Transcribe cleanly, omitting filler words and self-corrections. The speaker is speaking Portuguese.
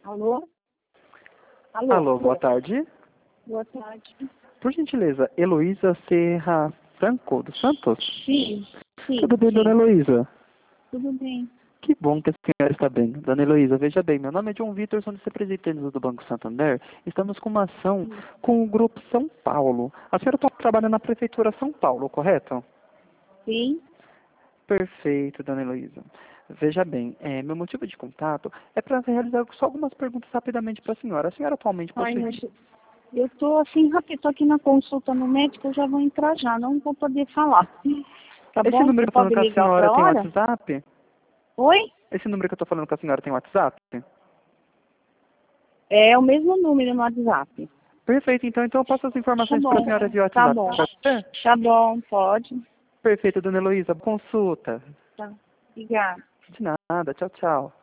Alô? Alô? Alô, boa tarde. Boa tarde. Por gentileza, Heloísa Serra Franco, dos Santos? Sim, sim. Tudo bem, dona Heloísa? Tudo bem. Que bom que a senhora está bem. Dona Heloísa, veja bem, meu nome é John Vitor, sou vice-presidente do Banco Santander. Estamos com uma ação com o Grupo São Paulo. A senhora trabalha na Prefeitura São Paulo, correto? Sim. Perfeito, dona Heloísa. Veja bem, meu motivo de contato é para realizar só algumas perguntas rapidamente para a senhora. A senhora atualmente Ai, possui... meu Deus. Eu tô assim, rápido, tô aqui na consulta no médico, eu já vou entrar já, não vou poder falar. Tá Esse bom? número Você que eu estou falando pode com a ligar senhora outra tem hora? WhatsApp? Oi? Esse número que eu estou falando com a senhora tem WhatsApp? É o mesmo número no WhatsApp. Perfeito, então eu passo as Tá informações para a bom. senhora via Tá WhatsApp. bom. Pode ser? Tá bom, pode. Perfeito, dona Heloísa. Consulta. Tá. Obrigada. De nada. Tchau, tchau.